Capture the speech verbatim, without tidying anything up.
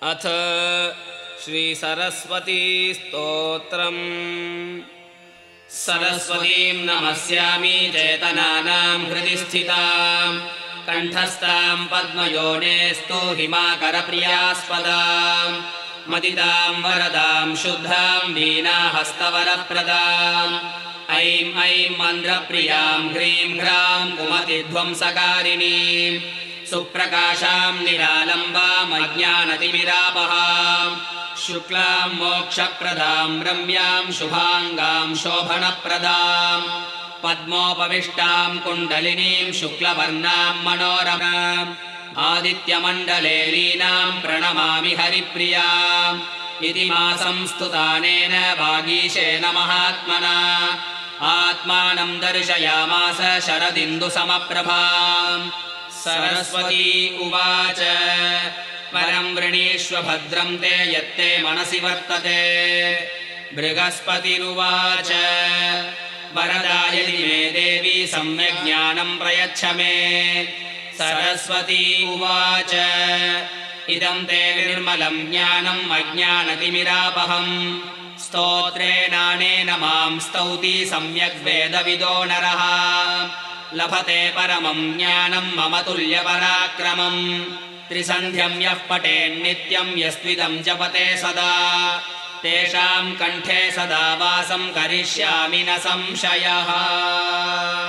अथ श्रीसरस्वती स्तोत्रम्। सरस्वतीं नमस्यामि चेतनानां हृदि स्थितां, कण्ठस्थां पद्मयोनेस्तु हिमाकरप्रियास्पदां, मदितां वरदां शुद्धां वीणाहस्तवरप्रदाम्, ऐं ऐं मन्द्रप्रियां ह्रीं ह्रां कुमतिध्वंसकारिणीं, सुप्रकाशां निरालम्बामज्ञानतिमिरापहां, शुक्लां मोक्षप्रदां रम्यां शुभाङ्गां शोभनप्रदां, पद्मोपविष्टां कुण्डलिनीं शुक्लवर्णां मनोरमाम्, आदित्यमण्डले लीनां प्रणमामि हरिप्रियाम्, इति मासं स्तुतानेन वागीशेन महात्मना, आत्मानं दर्शयामास शरदिन्दुसमप्रभाम्। सरस्वती उवाच परं वृणीष्व भद्रं ते यत्ते मनसि वर्तते। बृहस्पतिरुवाच वरदाय मे देवी सम्यक् ज्ञानं प्रयच्छ मे। सरस्वती उवाच इदं ते निर्मलं ज्ञानम् अज्ञानतिमिरापहम्, स्तोत्रेणानेन मां स्तौति सम्यग् वेदविदो नरः, लभते परमं ज्ञानं मम तुल्यपराक्रमम्। त्रिसन्ध्यं यः पठेन्नित्यं यस्त्विदं जपते सदा, तेषां कण्ठे सदा वासं करिष्यामि न संशयः।